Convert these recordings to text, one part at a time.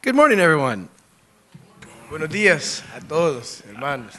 Good morning, everyone. Buenos días a todos, hermanos.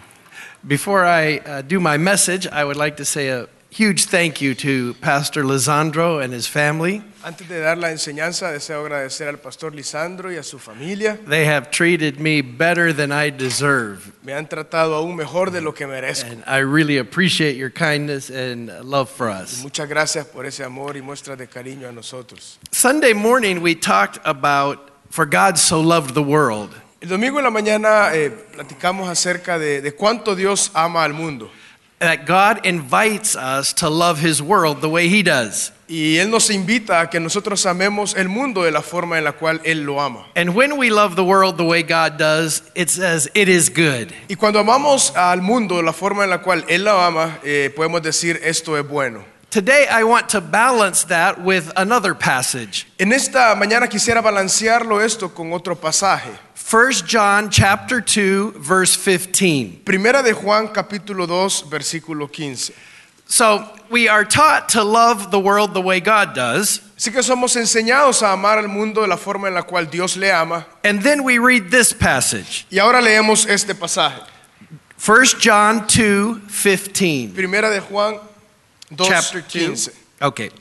Before I do my message, I would like to say a huge thank you to Pastor Lisandro and his family. Antes de dar la enseñanza, deseo agradecer al pastor Lisandro y a su familia. They have treated me better than I deserve. Me han tratado aún mejor de lo que merezco. And I really appreciate your kindness and love for us. Muchas gracias por ese amor y muestras de cariño a nosotros. Sunday morning, we talked about For God So Loved the World. El domingo en la mañana platicamos acerca de cuánto Dios ama al mundo. That God invites us to love His world the way He does. Y Él nos invita a que nosotros amemos el mundo de la forma en la cual Él lo ama. And when we love the world the way God does, it says it is good. Y cuando amamos al mundo de la forma en la cual Él lo ama, podemos decir esto es bueno. Today I want to balance that with another passage. En esta mañana quisiera balancearlo esto con otro pasaje. 1 John chapter 2 verse 15. Primera de Juan capítulo 2 versículo 15. So we are taught to love the world the way God does. Así que somos enseñados a amar al mundo de la forma en la cual Dios le ama. And then we read this passage. Y ahora leemos este pasaje. 1 John 2:15. Primera de Juan 2, Chapter 2. 15. Okay.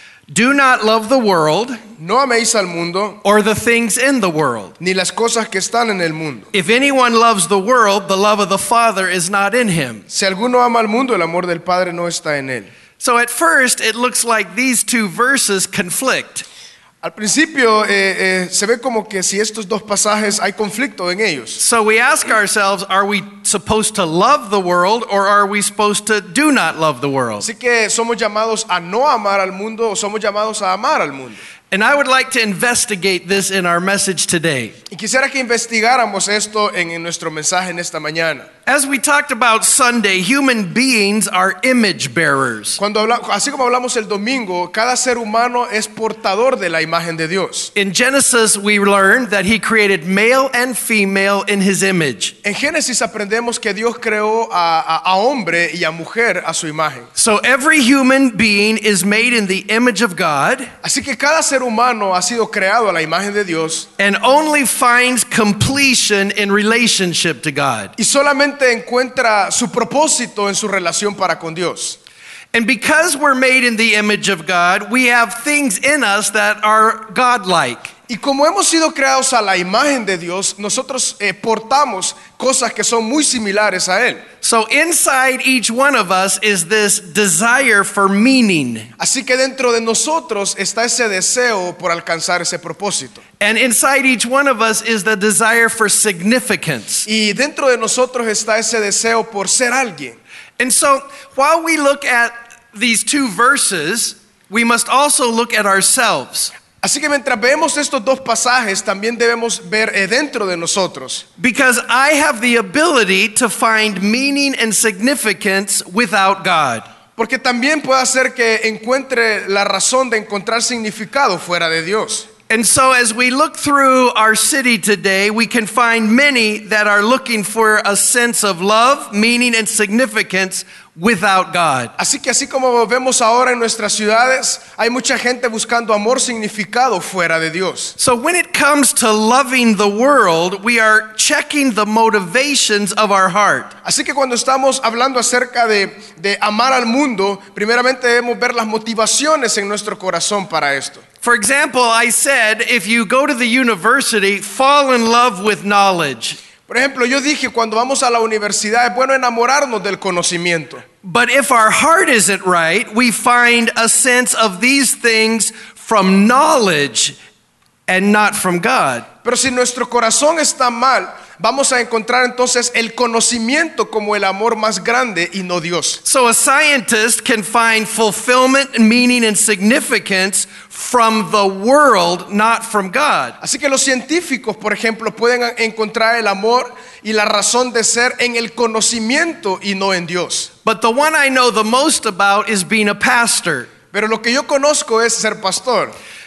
Do not love the world No améis al mundo or the things in the world. ni las cosas que están en el mundo. If anyone loves the world, the love of the Father is not in him. Si alguno ama al mundo, el amor del Padre no está en él. So at first, it looks like these two verses conflict. Al principio se ve como que si estos dos pasajes hay conflicto en ellos. So we ask ourselves, are we supposed to love the world or are we supposed to do not love the world? Así que somos llamados a no amar al mundo o somos llamados a amar al mundo. And I would like to investigate this in our message today. Y quisiera que investigáramos esto en nuestro mensaje en esta mañana. As we talked about Sunday, human beings are image bearers. Así como hablamos el domingo, cada ser humano es portador de la imagen de Dios. In Genesis, we learned that He created male and female in His image. En Génesis aprendemos que Dios creó a hombre y a mujer a su imagen. So every human being is made in the image of God Así que cada ser humano ha sido creado a la imagen de Dios and only finds completion in relationship to God. y solamente encuentra su propósito en su relación para con Dios. And because we're made in the image of God, we have things in us that are godlike. Y como hemos sido creados a la imagen de Dios, nosotros portamos cosas que son muy similares a Él. So inside each one of us is this desire for meaning. Así que dentro de nosotros está ese deseo por alcanzar ese propósito. And inside each one of us is the desire for significance. Y dentro de nosotros está ese deseo por ser alguien. And so while we look at these two verses, we must also look at ourselves. Así que mientras vemos estos dos pasajes, también debemos ver dentro de nosotros. Because I have the ability to find meaning and significance without God. Porque también puede hacer que encuentre la razón de encontrar significado fuera de Dios. And so as we look through our city today, we can find many that are looking for a sense of love, meaning, and significance without God. Así que así como vemos ahora en nuestras ciudades, hay mucha gente buscando amor, significado fuera de Dios. So when it comes to loving the world, we are checking the motivations of our heart. Así que cuando estamos hablando acerca de amar al mundo, primeramente debemos ver las motivaciones en nuestro corazón para esto. For example, I said, if you go to the university, fall in love with knowledge. Por ejemplo, yo dije, cuando vamos a la universidad es bueno enamorarnos del conocimiento. But if our heart isn't right, we find a sense of these things from knowledge and not from God. Pero si nuestro corazón está mal, vamos a encontrar entonces el conocimiento como el amor más grande y no Dios. So a scientist can find fulfillment, meaning, and significance from the world, not from God. Así que los científicos, por ejemplo, pueden encontrar el amor y la razón de ser en el conocimiento y no en Dios. But the one I know the most about is being a pastor. Pero lo que yo conozco es ser pastor.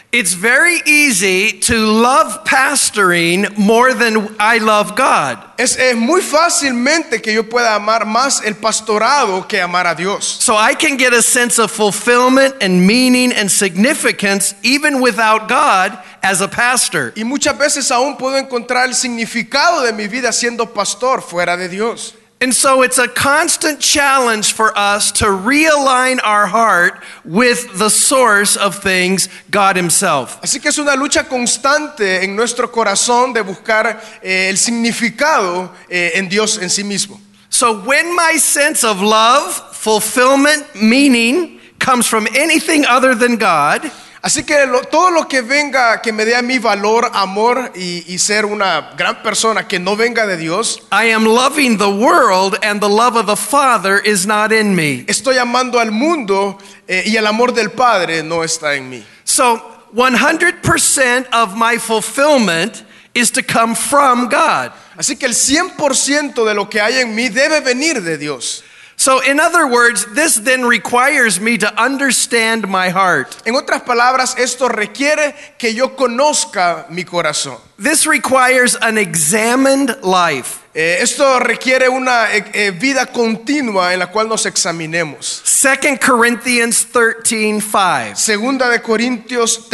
It's very easy to love pastoring more than I love God. Es muy fácilmente que yo pueda amar más el pastorado que amar a Dios. So I can get a sense of fulfillment and meaning and significance even without God as a pastor. Y muchas veces aún puedo encontrar el significado de mi vida siendo pastor fuera de Dios. And so it's a constant challenge for us to realign our heart with the source of things, God Himself. Así que es una lucha constante en nuestro corazón de buscar el significado en Dios en sí mismo. So when my sense of love, fulfillment, meaning comes from anything other than God, Así que todo lo que venga, que me dé a mí valor, amor y ser una gran persona que no venga de Dios, I am loving the world and the love of the Father is not in me. estoy amando al mundo y el amor del Padre no está en mí. So 100% of my fulfillment is to come from God. Así que el 100% de lo que hay en mí debe venir de Dios. So in other words, this then requires me to understand my heart. En otras palabras, esto requiere que yo conozca mi corazón. This requires an examined life. Esto requiere una vida continua en la cual nos examinemos. 2 Corinthians 13:5. Segunda de Corintios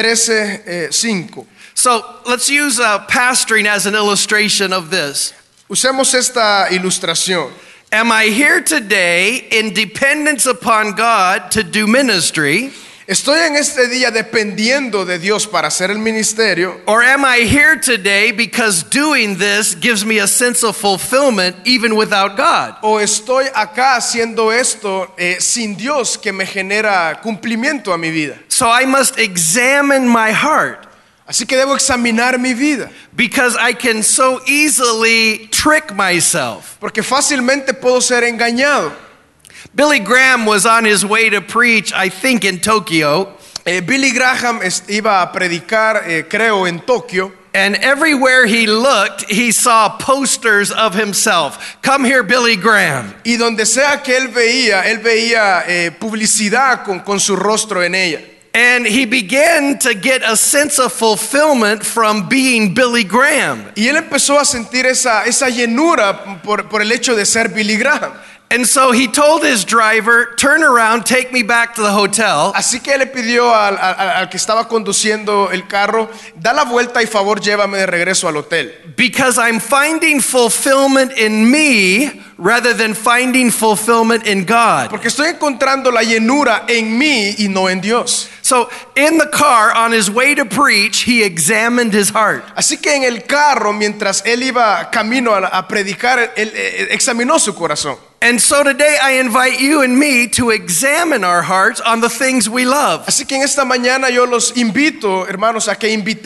13:5. So let's use pastoring as an illustration of this. Usemos esta ilustración. Am I here today in dependence upon God to do ministry? ¿Estoy en este día dependiendo de Dios para hacer el ministerio? Or am I here today because doing this gives me a sense of fulfillment even without God? ¿O estoy acá haciendo esto sin Dios que me genera cumplimiento a mi vida? So I must examine my heart. Así que debo examinar mi vida. Because I can so easily trick myself. Porque fácilmente puedo ser engañado. Billy Graham was on his way to preach, I think, in Tokyo. Billy Graham iba a predicar, creo, en Tokio. And everywhere he looked, he saw posters of himself. Come here, Billy Graham. Y donde sea que él veía publicidad con su rostro en ella. And he began to get a sense of fulfillment from being Billy Graham. Y él empezó a sentir esa llenura por el hecho de ser Billy Graham. And so he told his driver, turn around, take me back to the hotel. Así que le pidió al que estaba conduciendo el carro, da la vuelta y favor llévame de regreso al hotel. Because I'm finding fulfillment in me rather than finding fulfillment in God. Porque estoy encontrando la llenura en mí y no en Dios. So in the car on his way to preach, he examined his heart. Así que en el carro, mientras él iba camino a predicar, él examinó su corazón. And so today I invite you and me to examine our hearts on the things we love. Así que en esta mañana yo los invito, hermanos, a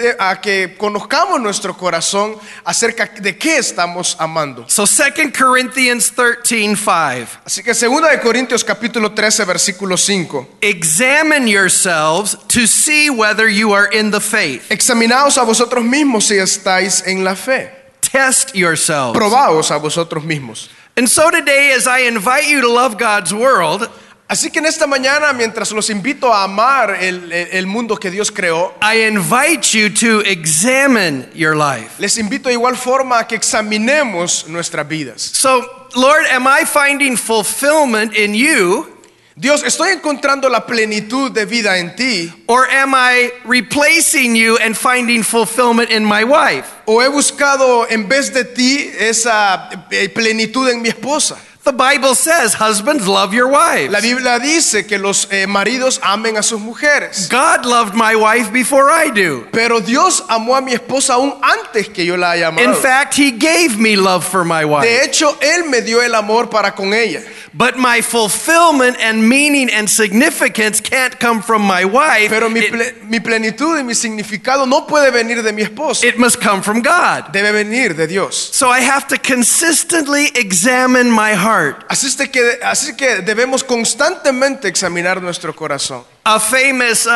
que conozcamos nuestro corazón acerca de qué estamos amando. So 2 Corinthians 13:5. Así que 2 de Corintios capítulo 13 versículo 5. Examine yourselves to see whether you are in the faith. Examinaos a vosotros mismos si estáis en la fe. Test yourselves. Probaos a vosotros mismos. And so today, as I invite you to love God's world, así que en esta mañana, mientras los invito a amar el mundo que Dios creó, I invite you to examine your life. les invito de igual forma a que examinemos nuestras vidas. So, Lord, am I finding fulfillment in you? Dios, ¿estoy encontrando la plenitud de vida en ti? Or am I replacing you and finding fulfillment in my wife? ¿O he buscado en vez de ti esa plenitud en mi esposa? The Bible says, husbands, love your wives. La Biblia dice que los maridos amen a sus mujeres. God loved my wife before I do. Pero Dios amó a mi esposa aún antes que yo la haya amado. In fact, He gave me love for my wife. De hecho, Él me dio el amor para con ella. But my fulfillment and meaning and significance can't come from my wife. Pero mi plenitud y mi significado no puede venir de mi esposa. It must come from God. Debe venir de Dios. So I have to consistently examine my heart. Así que debemos constantemente examinar nuestro corazón. A famous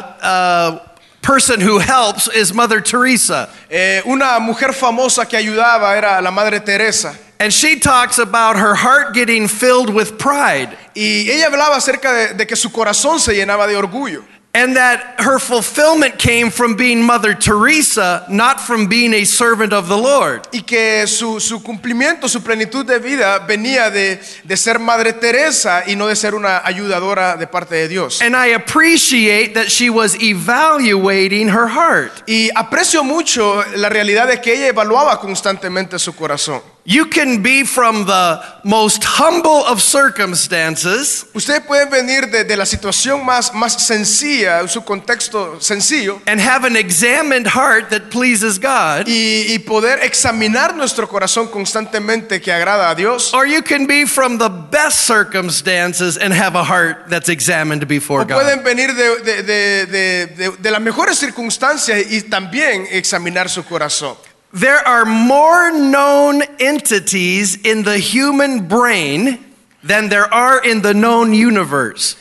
person who helps is Mother Teresa. Una mujer famosa que ayudaba era la Madre Teresa. And she talks about her heart getting filled with pride. Y ella hablaba acerca de que su corazón se llenaba de orgullo. And that her fulfillment came from being Mother Teresa, not from being a servant of the Lord. Y que su cumplimiento, su plenitud de vida venía de ser Madre Teresa y no de ser una ayudadora de parte de Dios. And I appreciate that she was evaluating her heart. Y aprecio mucho la realidad de que ella evaluaba constantemente su corazón. You can be from the most humble of circumstances Ustedes pueden venir de la situación más sencilla, su contexto sencillo, and have an examined heart that pleases God. y poder examinar nuestro corazón constantemente que agrada a Dios. Or you can be from the best circumstances and have a heart that's examined before O God. pueden venir de las mejores circunstancias y también examinar su corazón. There are more known entities in the human brain than there are in the known universe.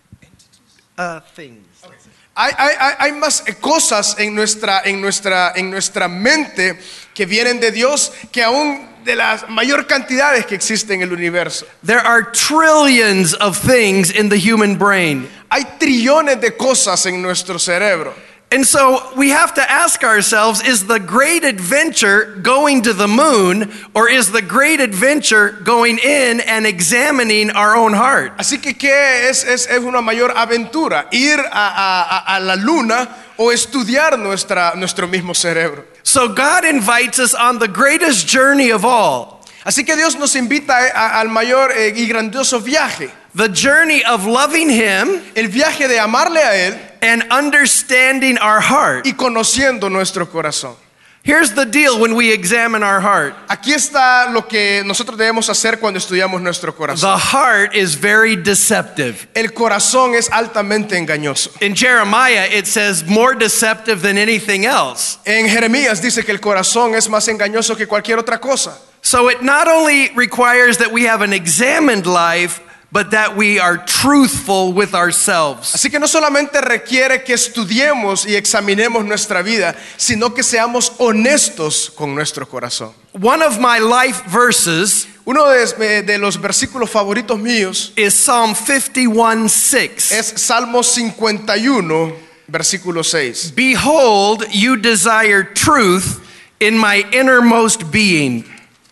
Things. Hay más cosas en nuestra mente que vienen de Dios que aún de las mayor cantidades que existen en el universo. There are trillions of things in the human brain. Hay trillones de cosas en nuestro cerebro. And so we have to ask ourselves, is the great adventure going to the moon, or is the great adventure going in and examining our own heart? Así que ¿qué es una mayor aventura? ¿Ir a la luna o estudiar nuestro mismo cerebro? So God invites us on the greatest journey of all, Así que Dios nos invita al mayor y grandioso viaje. the journey of loving Him El viaje de amarle a Él and understanding our heart. y conociendo nuestro corazón. Here's the deal when we examine our heart. Aquí está lo que nosotros debemos hacer cuando estudiamos nuestro corazón. The heart is very deceptive. El corazón es altamente engañoso. In Jeremiah, it says more deceptive than anything else. En Jeremías dice que el corazón es más engañoso que cualquier otra cosa. So it not only requires that we have an examined life, but that we are truthful with ourselves. Así que no solamente requiere que estudiemos y examinemos nuestra vida, sino que seamos honestos con nuestro corazón. One of my life verses Uno de los versículos favoritos míos is Psalm 51:6. es Salmo 51, versículo 6. Behold, you desire truth in my innermost being.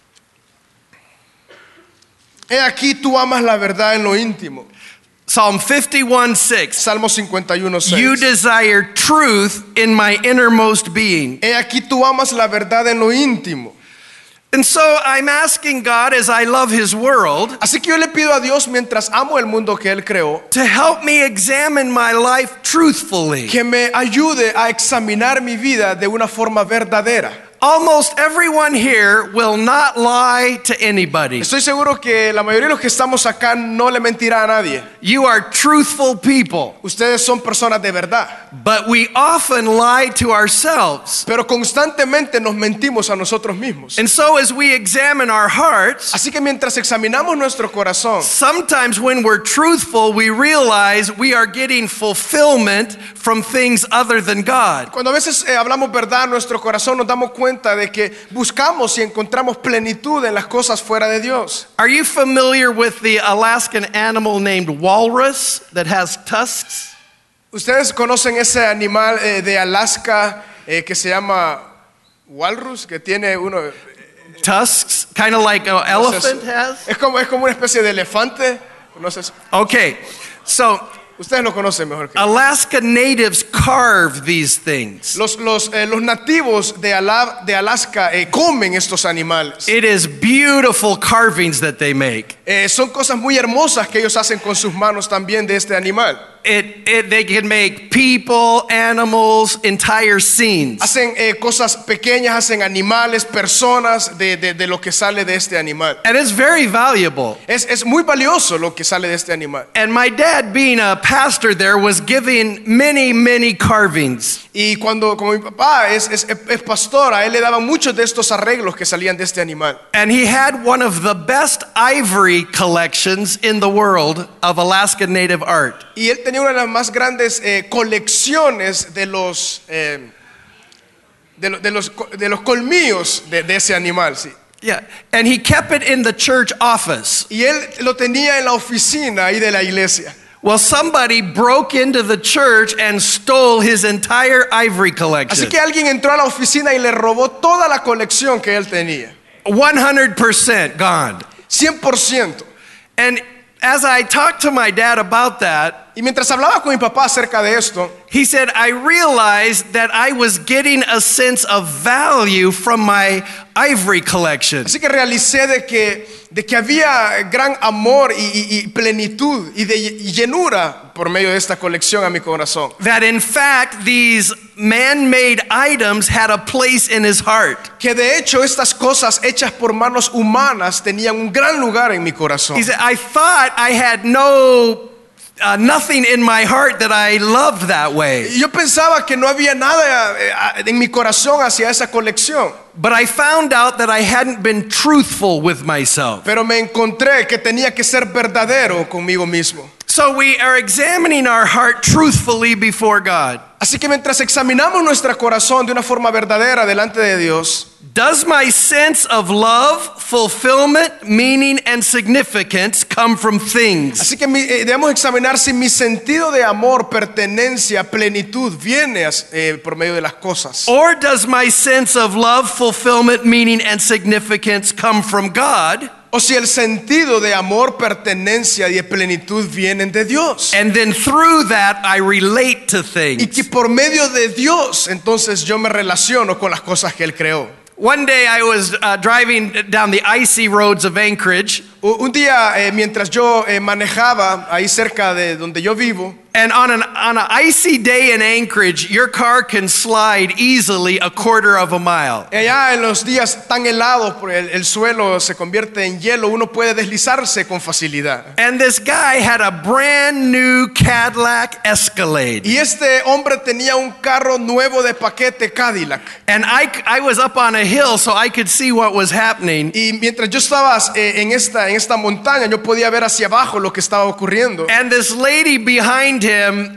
He aquí tú amas la verdad en lo íntimo. Psalm 51:6. Salmo 51, 6. You desire truth in my innermost being. He aquí tú amas la verdad en lo íntimo. And so I'm asking God, as I love His world, Así que yo le pido a Dios, mientras amo el mundo que Él creó, to help me examine my life truthfully. que me ayude a examinar mi vida de una forma verdadera. Almost everyone here will not lie to anybody. Estoy seguro que la mayoría de los que estamos acá no le mentirá a nadie. You are truthful people, Ustedes son personas de verdad, but we often lie to ourselves. pero constantemente nos mentimos a nosotros mismos. And so as we examine our hearts, Así que mientras examinamos nuestro corazón, sometimes when we're truthful, we realize we are getting fulfillment from things other than God. cuando a veces hablamos verdad en nuestro corazón, nos damos cuenta de que buscamos y encontramos plenitud en las cosas fuera de Dios. Are you familiar with the Alaskan animal named walrus that has tusks? Ustedes conocen ese animal de Alaska que se llama walrus, que tiene Tusks, kind of like an elephant has? es como una especie de elefante. No sé, Okay, so ustedes lo conocen mejor que yo. Alaska natives carve these things. Los nativos de Alaska comen estos animales. It is beautiful carvings that they make. Son cosas muy hermosas que ellos hacen con sus manos también de este animal. They can make people, animals, entire scenes. Hacen cosas pequeñas, hacen animales, personas de lo que sale de este animal. And it's very valuable. Es muy valioso lo que sale de este animal. And my dad, being a pastor there, was giving many carvings. Y como mi papá es pastor, a él le daban muchos de estos arreglos que salían de este animal. And he had one of the best ivory collections in the world of Alaskan native art. Y él tenía una de las más grandes colecciones de los colmillos de ese animal, sí. Yeah, and he kept it in the church office. Y él lo tenía en la oficina ahí de la iglesia. Well, somebody broke into the church and stole his entire ivory Así collection. que alguien entró a la oficina y le robó toda la colección que él tenía. 100% gone. 100%. And as I talked to my dad about that, Y mientras hablaba con mi papá acerca de esto, he said, I realized that I was getting a sense of value from my ivory collection. así que realicé de que había gran amor y plenitud y llenura por medio de esta colección a mi corazón. That in fact, these man-made items had a place in his heart. Que de hecho estas cosas hechas por manos humanas tenían un gran lugar en mi corazón. He said, I thought I had nothing in my heart that I loved that way. Y yo pensaba que no había nada en mi corazón hacia esa colección. But I found out that I hadn't been truthful with myself. Pero me encontré que tenía que ser verdadero conmigo mismo. So we are examining our heart truthfully before God. Así que mientras examinamos nuestro corazón de una forma verdadera delante de Dios, Does my sense of love, fulfillment, meaning, and significance come from things? así que debemos examinar si mi sentido de amor, pertenencia, plenitud viene por medio de las cosas. Or does my sense of love, fulfillment, meaning, and significance come from God? O si el sentido de amor, pertenencia y de plenitud vienen de Dios. And then through that, I relate to Y things. que por medio de Dios, entonces yo me relaciono con las cosas que Él creó. One day I was driving down the icy roads of Anchorage, Un día, mientras yo manejaba ahí cerca de donde yo vivo, and on an icy day in Anchorage, your car can slide easily a quarter of a mile. allá en los días tan helados, el suelo se convierte en hielo, uno puede deslizarse con facilidad. And this guy had a brand new Cadillac Escalade. Y este hombre tenía un carro nuevo de paquete Cadillac. And I was up on a hill so I could see what was happening. Y mientras yo estaba en esta montaña, yo podía ver hacia abajo lo que estaba ocurriendo. And this lady behind him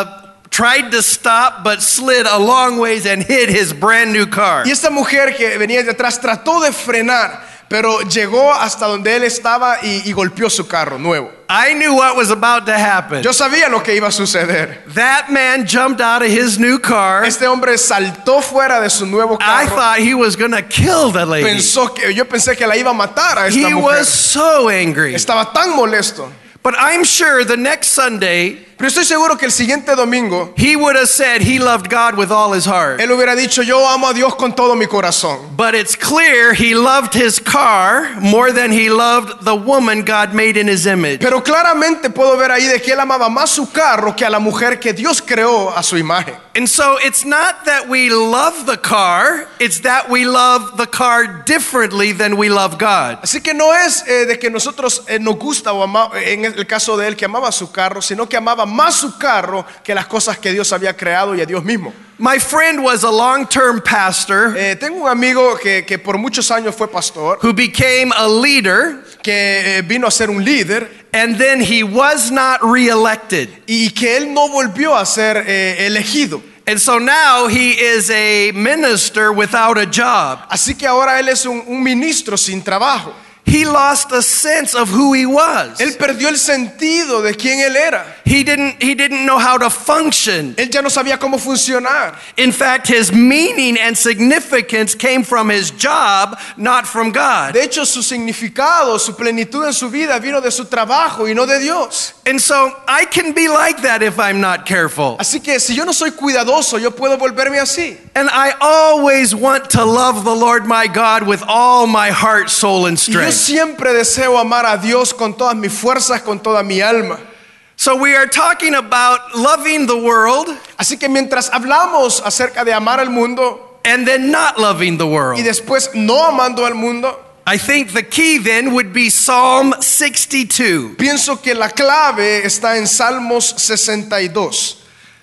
tried to stop but slid a long ways and hit his brand new car. Y esta mujer que venía de atrás trató de frenar, pero llegó hasta donde él estaba y golpeó su carro nuevo. I knew what was about to happen. Yo sabía lo que iba a suceder. That man jumped out of his new car. Este hombre saltó fuera de su nuevo I carro. thought he was going to kill the lady. Yo pensé que la iba a matar a esta He mujer. was so angry. Estaba tan molesto. But I'm sure the next Sunday, Pero estoy seguro que el siguiente domingo he would have said he loved God with all his heart. él hubiera dicho, yo amo a Dios con todo mi corazón. But it's clear he loved his car more than he loved the woman God made in his image. Pero claramente puedo ver ahí de que él amaba más su carro que a la mujer que Dios creó a su imagen. And so it's not that we love the car, it's that we love the car differently than we love God. Así que no es de que nosotros nos gusta o amamos, en el caso de él que amaba su carro, sino que amaba más su carro que las cosas que Dios había creado y a Dios mismo. My friend was a long-term pastor Tengo un amigo que por muchos años fue pastor, who became a leader, que vino a ser un líder and then he was not reelected. y que él no volvió a ser elegido. And so now he is a minister without a job. Así que ahora él es un ministro sin trabajo. He lost a sense of who he was. Él perdió el sentido de quién él era. He didn't know how to function. Él ya no sabía cómo funcionar. In fact, his meaning and significance came from his job, not from God. De hecho, su significado, su plenitud en su vida vino de su trabajo y no de Dios. And so I can be like that if I'm not careful. Así que si yo no soy cuidadoso, yo puedo volverme así. And I always want to love the Lord my God with all my heart, soul, and Y yo strength. siempre deseo amar a Dios con todas mis fuerzas, con toda mi alma. So we are talking about loving the world Así que mientras hablamos acerca de amar al mundo and then not loving the y world. después no amando al mundo, I think the key then would be Psalm 62. pienso que la clave está en Salmos 62.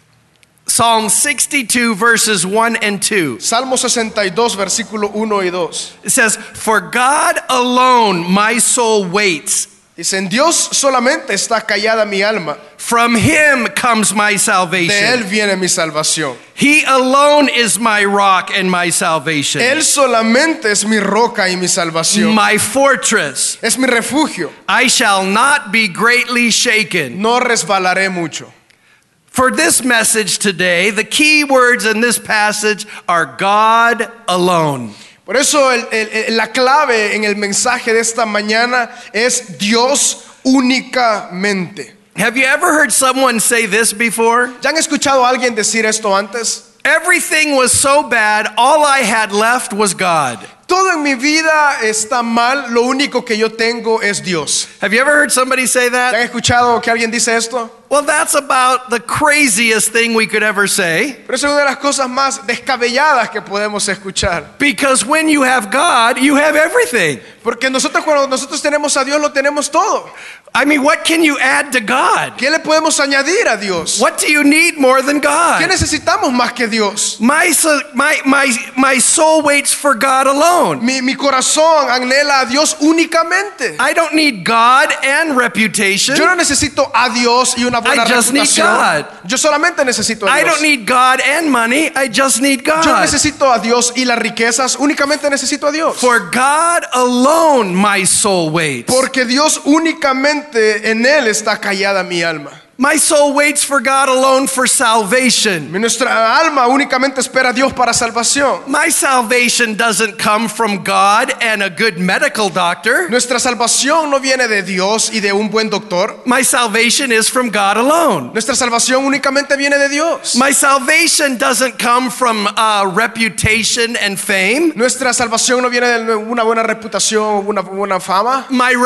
Psalm 62 verses 1 and 2. Salmo 62, versículo 1 y 2. It says, "For God alone my soul waits, Dice, en Dios solamente está callada mi alma. From him comes my De salvation. Él viene mi salvación. He alone is my rock and my salvation. Él solamente es mi roca y mi salvación. My fortress. Es mi refugio. I shall not be greatly shaken. No resbalaré mucho. For this message today, the key words in this passage are God alone. Por eso la clave en el mensaje de esta mañana es Dios únicamente. Have you ever heard someone say this before? ¿Ya han escuchado a alguien decir esto antes? Everything was so bad, all I had left was God. Todo en mi vida está mal, lo único que yo tengo es Dios. Have you ever heard somebody say ¿Ya han that? escuchado que alguien dice esto? Well, that's about the craziest thing we could ever say. Pero es una de las cosas más descabelladas que podemos escuchar. Because when you have God, you have everything. Porque cuando nosotros tenemos a Dios, lo tenemos todo. I mean, what can you add to God? ¿Qué le podemos añadir a Dios? What do you need more than ¿Qué God? necesitamos más que Dios? My soul waits for God alone. Mi corazón anhela a Dios únicamente. I don't need God and reputation. Yo no necesito a Dios y una buena I just need reputación. God. Yo solamente necesito a I Dios. don't need God and money. I just need Yo no God. necesito a Dios y las riquezas, únicamente necesito a Dios. For God alone my soul waits. Porque Dios únicamente en Él está callada mi alma. My soul waits for God alone for salvation. Nuestra alma únicamente espera a Dios para salvación. My salvation doesn't come from God and a good medical doctor. Nuestra salvación no viene de Dios y de un buen doctor. My salvation is from God alone. Nuestra salvación únicamente viene de Dios. My salvation doesn't come from reputation and fame. Nuestra salvación no viene de una buena reputación, una buena fama.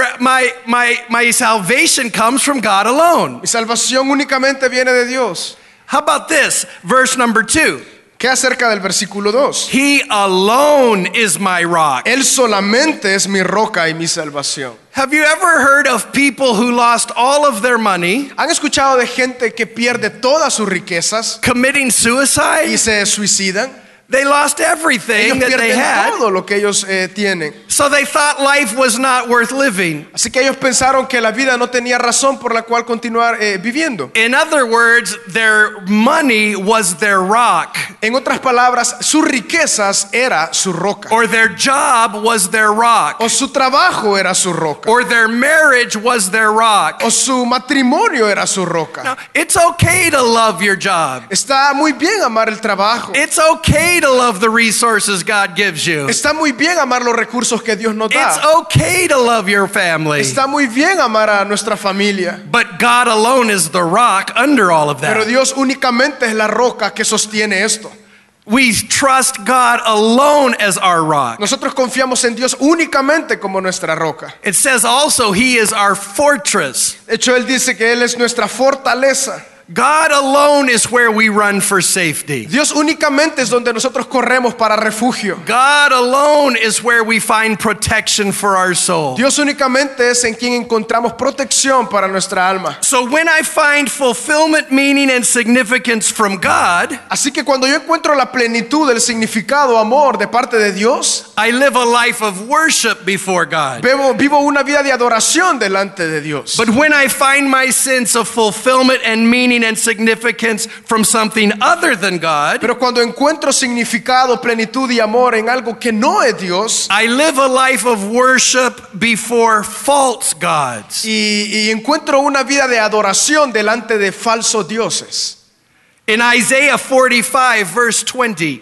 My salvation comes from God alone. Mi salvación únicamente viene de Dios. How about this? Verse number 2. ¿Qué acerca del versículo 2? He alone is my rock. Él solamente es mi roca y mi salvación. Have you ever heard of people who lost all of their money, ¿Han escuchado de gente que pierde todas sus riquezas committing y suicide? se suicidan? They lost everything Ellos that they pierden had, todo lo que ellos tienen. so they thought life was not worth living. Así que ellos pensaron que la vida no tenía razón por la cual continuar viviendo. In other words, their money was their rock, En otras palabras, sus riquezas era su roca. or their job was their rock, O su trabajo era su roca. or their marriage was their rock. O su matrimonio era su roca. Now, it's okay to love your job. Está muy bien amar el trabajo. It's okay to love the resources God gives you. Está muy bien amar los recursos que Dios nos It's da. okay to love your family. Está muy bien amar a nuestra familia. But God alone is the rock under all of Pero that. Dios únicamente es la roca que sostiene esto. We trust God alone as our rock. Nosotros confiamos en Dios únicamente como nuestra roca. It says also He is our fortress. De hecho, Él dice que Él es nuestra fortaleza. God alone is where we run for safety. Dios únicamente es donde nosotros corremos para refugio. God alone is where we find protection for our soul. Dios únicamente es en quien encontramos protección para nuestra alma. So when I find fulfillment, meaning, and significance from God, Así que cuando yo encuentro la plenitud del significado, amor de parte de Dios, I live a life of worship before God. vivo una vida de adoración delante de Dios. But when I find my sense of fulfillment and meaning and significance from something other than God, Pero cuando encuentro significado, plenitud y amor en algo que no es Dios, I live a life of worship before false gods. y encuentro una vida de adoración delante de falsos dioses. In Isaiah 45, verse 20,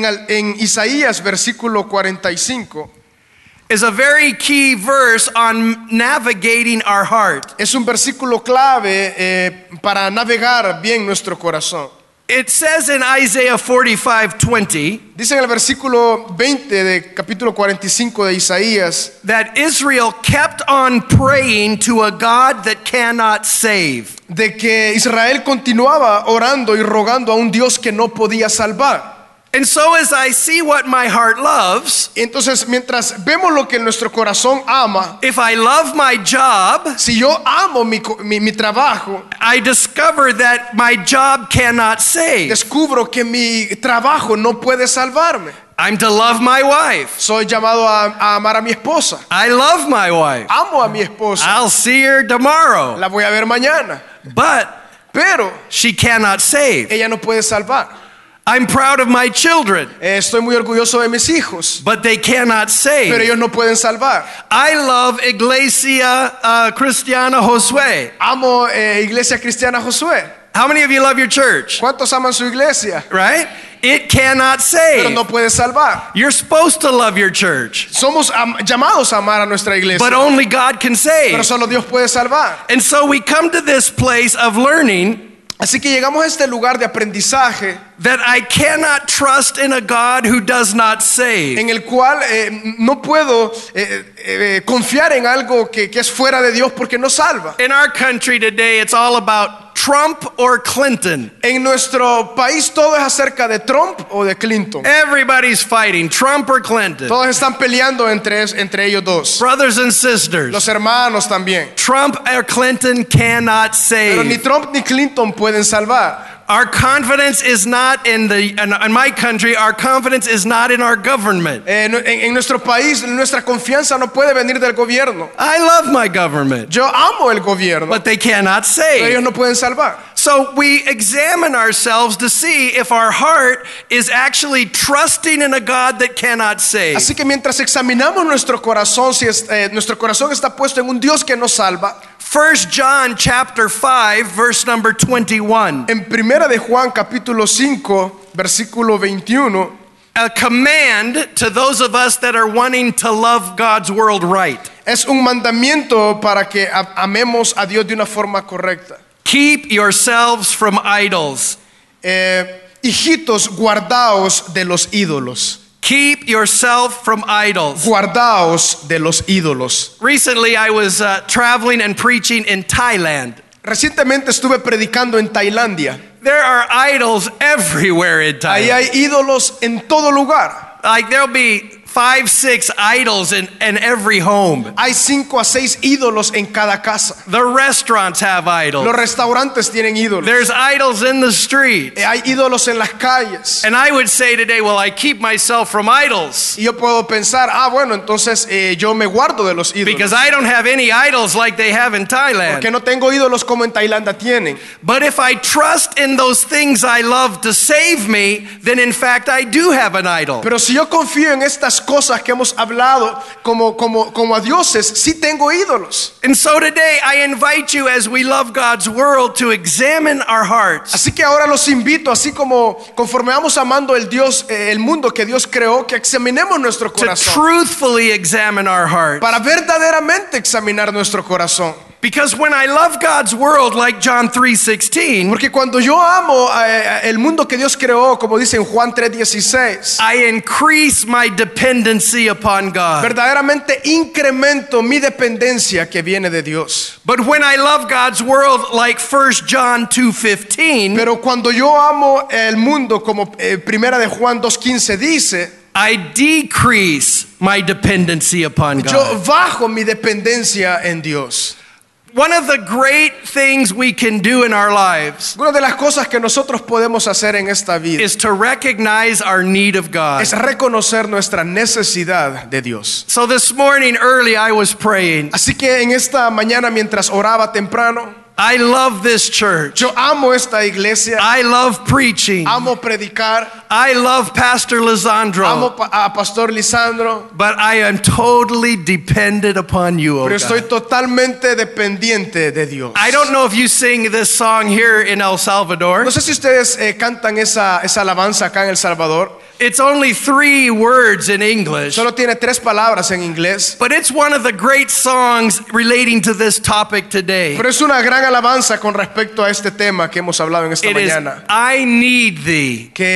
En Isaías versículo 45 is a very key verse on navigating our heart. es un versículo clave para navegar bien nuestro corazón. It says in Isaiah 45:20 Dice en el versículo 20 de capítulo 45 de Isaías that Israel kept on praying to a God that cannot save. de que Israel continuaba orando y rogando a un Dios que no podía salvar. And so as I see what my heart loves, Entonces, mientras vemos lo que nuestro corazón ama, if I love my job, si yo amo mi trabajo, I discover that my job cannot save. descubro que mi trabajo no puede salvarme. I'm to love my wife. Soy llamado a amar a mi esposa. I love my wife. Amo a mi esposa. I'll see her tomorrow. La voy a ver mañana. Pero She cannot save. ella no puede salvar. I'm proud of my children, Estoy muy orgulloso de mis hijos, but they cannot save. pero ellos no pueden salvar. I love Iglesia Cristiana Josué. Amo Iglesia Cristiana Josué. How many of you love your church? ¿Cuántos aman su iglesia? Right? It cannot Pero save. no puede salvar. You're supposed to love your church, Somos llamados a amar a nuestra iglesia, but only God can save. pero solo Dios puede salvar. And so we come to this place of learning Así que llegamos a este lugar de aprendizaje that I cannot trust in a God who does not save. en el cual no puedo confiar en algo que es fuera de Dios porque no salva. In our country today, it's all about Trump or Clinton. En nuestro país todo es acerca de Trump o de Clinton. Everybody's fighting, Trump or Clinton. Todos están peleando entre ellos dos. Brothers and sisters, Los hermanos también. Trump or Clinton cannot Pero ni save. Trump ni Clinton pueden salvar. Our confidence is not in my country, our confidence is not in our government. En nuestro país, nuestra confianza no puede venir del gobierno. I love my government, Yo amo el gobierno, but they cannot pero ellos save. no pueden salvar. So we examine ourselves to see if our heart is actually trusting in a God that cannot save. Así que mientras examinamos nuestro corazón, si nuestro corazón está puesto en un Dios que nos salva, 1 John chapter 5 verse number 21. en Primera de Juan capítulo 5, versículo 21, A command to those of us that are wanting to love God's world right. es un mandamiento para que amemos a Dios de una forma correcta. Keep yourselves from idols. Hijitos, guardaos de los ídolos. Keep yourself from idols. Guardaos de los ídolos. Recently, I was traveling and preaching in Thailand. Recientemente estuve predicando en Tailandia. There are idols everywhere in Ahí Thailand. hay ídolos en todo lugar. Like there'll be 5, 6 idols in every home. Hay 5 a 6 ídolos en cada casa. The restaurants have Los idols. restaurantes tienen ídolos. There's idols in the street. Hay ídolos en las calles. And I would say today, well, I keep myself from idols Y yo puedo pensar, bueno, entonces yo me guardo de los ídolos. because I don't have any idols like they have in Thailand. Porque no tengo ídolos como en Tailandia tienen. But if I trust in those things I love to save me, then in fact I do have an idol. Pero si yo confío en estas cosas que hemos hablado como a dioses, sí tengo ídolos. And so today I invite you, as we love God's world, to examine our hearts. Así que ahora los invito, así como conforme vamos amando el mundo que Dios creó, que examinemos nuestro To corazón. truthfully examine our hearts. Para verdaderamente examinar nuestro corazón. Because when I love God's world, like John 3:16, Porque cuando yo amo el mundo que Dios creó, como dice en Juan 3:16, I increase my dependency upon God. verdaderamente incremento mi dependencia que viene de Dios. But when I love God's world, like 1 John 2:15, Pero cuando yo amo el mundo, como Primera de Juan 2:15 dice, I decrease my dependency upon yo God. bajo mi dependencia en Dios. One of the great things we can do in our lives Una de las cosas que nosotros podemos hacer en esta vida is to recognize our need of God. es reconocer nuestra necesidad de Dios. So this morning early I was praying. Así que en esta mañana mientras oraba temprano, I love this church. yo amo esta iglesia, I love preaching. amo predicar, I love Pastor amo Lisandro. a Pastor Lisandro, But I am totally dependent upon you, oh pero estoy God. totalmente dependiente de Dios. I don't know if you sing this song here in El Salvador. No sé si ustedes cantan esa alabanza acá en El Salvador. It's only 3 words in English. Solo tiene 3 palabras en inglés, But it's one of the great songs relating to this topic today. pero es una gran alabanza con respecto a este tema que hemos hablado en esta It is, mañana. I need thee. Que yo te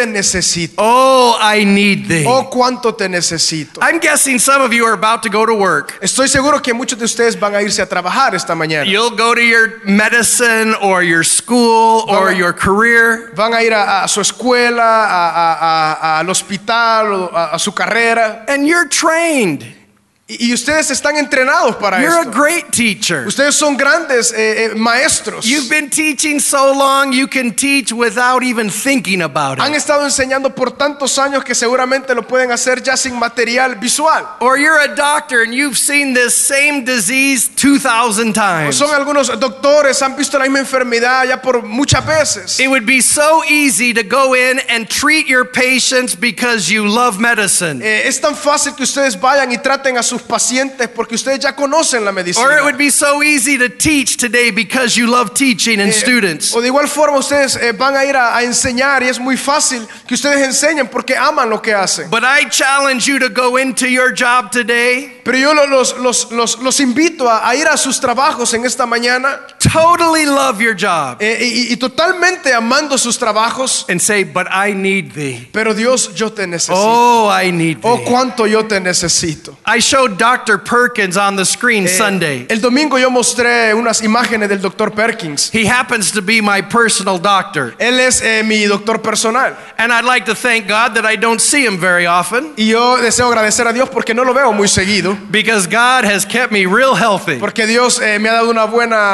te necesito. Oh, I need thee. Oh, cuánto te necesito. I'm guessing some of you are about to go to work. Estoy seguro que muchos de ustedes van a irse a trabajar esta mañana. You'll go to your medicine or your school or your career. Van a ir a su escuela, al hospital, o a su carrera. And you're trained. Y ustedes están entrenados para You're a esto. great teacher. Ustedes son grandes maestros. You've been teaching so long you can teach without even thinking about Han it. estado enseñando por tantos años que seguramente lo pueden hacer ya sin material visual. Or you're a doctor and you've seen this same disease 2,000 times. Son algunos doctores, han visto la misma enfermedad ya por muchas veces. It would be so easy to go in and treat your patients because you love medicine. Es tan fácil que ustedes vayan y traten a sus pacientes porque ustedes ya conocen la medicina. Or it would be so easy to teach today because you love teaching and students. O de igual forma ustedes van a ir a enseñar y es muy fácil que ustedes enseñen porque aman lo que hacen. But I challenge you to go into your job today, Pero yo los invito a ir a sus trabajos en esta mañana totally love your job, y totalmente amando sus trabajos. and say, but I need thee. Pero Dios, yo te necesito. Oh, I need Oh, thee. cuánto yo te necesito. I showed Dr. Perkins on the screen Sunday. El domingo yo mostré unas imágenes del Dr. Perkins. He happens to be my personal doctor. Él es mi doctor personal. And I'd like to thank God that I don't see him very often, Y yo deseo agradecer a Dios porque no lo veo muy seguido. because God has kept me real healthy. Porque Dios me ha dado una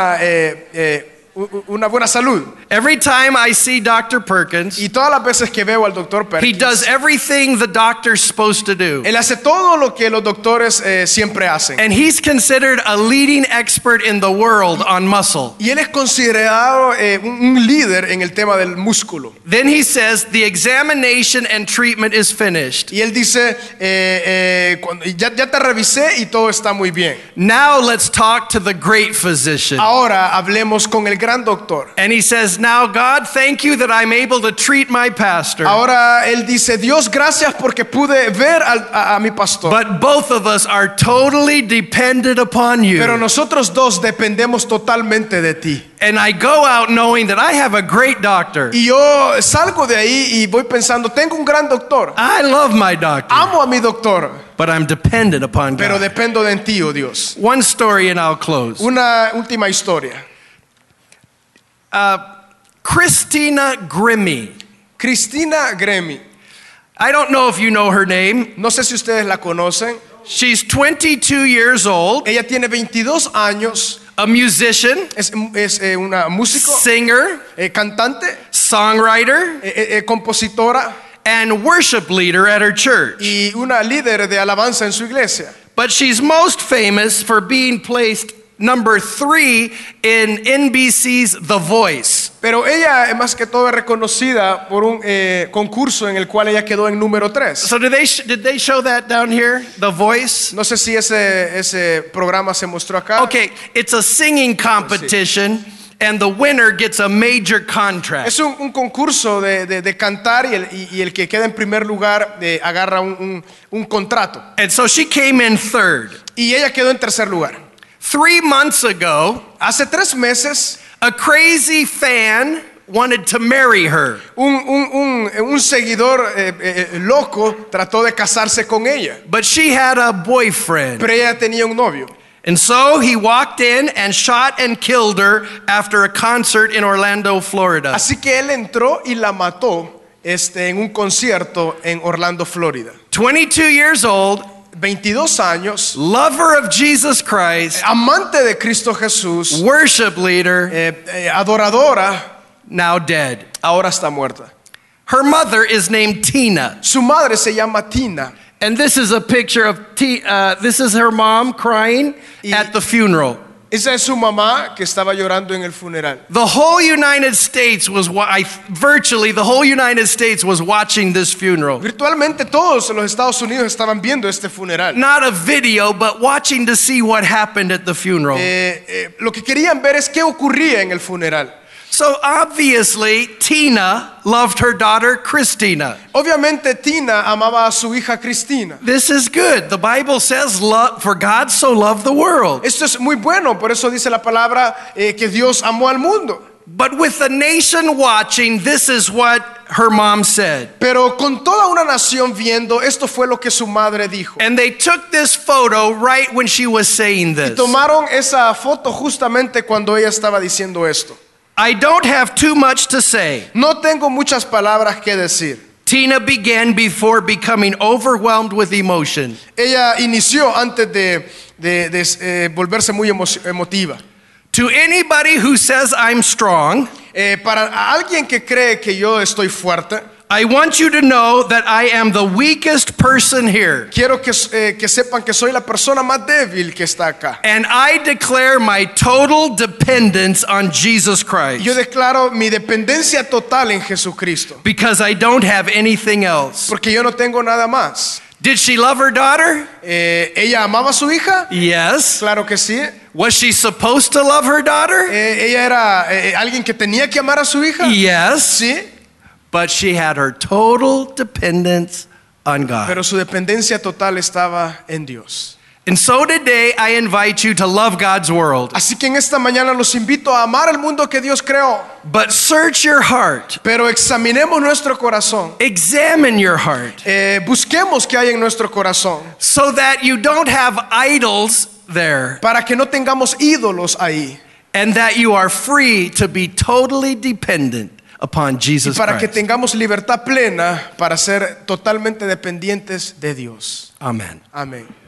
buena salud. Every time I see Dr. Perkins, Y todas las veces que veo al doctor he Perkins, does everything the doctor's supposed to do. él hace todo lo que los doctores siempre hacen. And he's considered a leading expert in the world on muscle. Y él es considerado un líder en el tema del músculo. Then he says the examination and treatment is finished. Y él dice, ya te revisé y todo está muy bien. Now let's talk to the great physician. Ahora hablemos con el gran doctor. And he says, now God, thank you that I'm able to treat my pastor. Ahora él dice, Dios, gracias porque pude ver a mi pastor. But both of us are totally dependent upon Pero you. nosotros dos dependemos totalmente de ti. And I go out knowing that I have a great doctor. Y yo salgo de ahí y voy pensando, tengo un gran doctor. I love my doctor, Amo a mi doctor, but I'm dependent upon pero God. dependo de ti, oh Dios. One story and I'll close. Una última historia. Christina Grimmie. Cristina Gremi. I don't know if you know her name. No sé si ustedes la conocen. She's 22 years old, Ella tiene 22 años. a musician, Es una músico, singer, cantante, songwriter, compositora and worship leader at her church. y una líder de alabanza en su iglesia. But she's most famous for being placed number 3 in NBC's The Voice. Pero ella, más que todo, es reconocida por un concurso en el cual ella quedó en número 3. So did they show that down here? The Voice? No sé si ese programa se mostró acá. Okay, it's a singing competition and the winner gets a major contract. Es un concurso de cantar y el que queda en primer lugar agarra un contrato. And so she came in third. Y ella quedó en tercer lugar. 3 months ago, Hace 3 meses, a crazy fan wanted to marry her. un seguidor loco trató de casarse con ella. But she had a boyfriend. Pero ella tenía un novio. And so he walked in and shot and killed her after a concert in Orlando, Florida. Así que él entró y la mató en un concierto en Orlando, Florida. 22 years old, 22 años, lover of Jesus Christ, amante de Cristo Jesús, worship leader, adoradora, now dead. ahora está muerta. Her mother is named Tina. Su madre se llama Tina. And this is a picture of this is her mom crying at the funeral. Esa es su mamá que estaba llorando en el funeral. The whole United States virtually the whole United States was watching this funeral. Virtualmente todos en los Estados Unidos estaban viendo este funeral. Not a video, but watching to see what happened at the funeral. Lo que querían ver es qué ocurría en el funeral. So obviously, Tina loved her daughter Christina. Obviamente Tina amaba a su hija Cristina. This is good. The Bible says, for God so loved the world. Esto es muy bueno, por eso dice la palabra que Dios amó al mundo. But with the nation watching, this is what her mom said. Pero con toda una nación viendo, esto fue lo que su madre dijo. And they took this photo right when she was saying this. Tomaron esa foto justamente cuando ella estaba diciendo esto. I don't have too much to say. No tengo muchas palabras que decir. Tina began before becoming overwhelmed with emotion. Ella inició antes de volverse muy emotiva. To anybody who says I'm strong, Para alguien que cree que yo estoy fuerte, I want you to know that I am the weakest person here. quiero que sepan que soy la persona más débil que está acá. And I declare my total dependence on Jesus Christ. Yo declaro mi dependencia total en Jesucristo, Because I don't have anything else. porque yo no tengo nada más. Did she love her daughter? ¿Ella amaba a su hija? Yes. Claro que sí. Was she supposed to love her daughter? ¿Ella era alguien que tenía que amar a su hija? Yes. Sí. But she had her total dependence on God. Pero su dependencia total estaba en Dios. And so today I invite you to love God's world. Así que en esta mañana los invito a amar el mundo que Dios creó. But search your heart. Pero examinemos nuestro corazón. Examine your heart. Busquemos qué hay en nuestro corazón. So that you don't have idols there. Para que no tengamos ídolos ahí. And that you are free to be totally dependent upon Jesus Para que Christ. tengamos libertad plena para ser totalmente dependientes de Dios. Amen. Amén.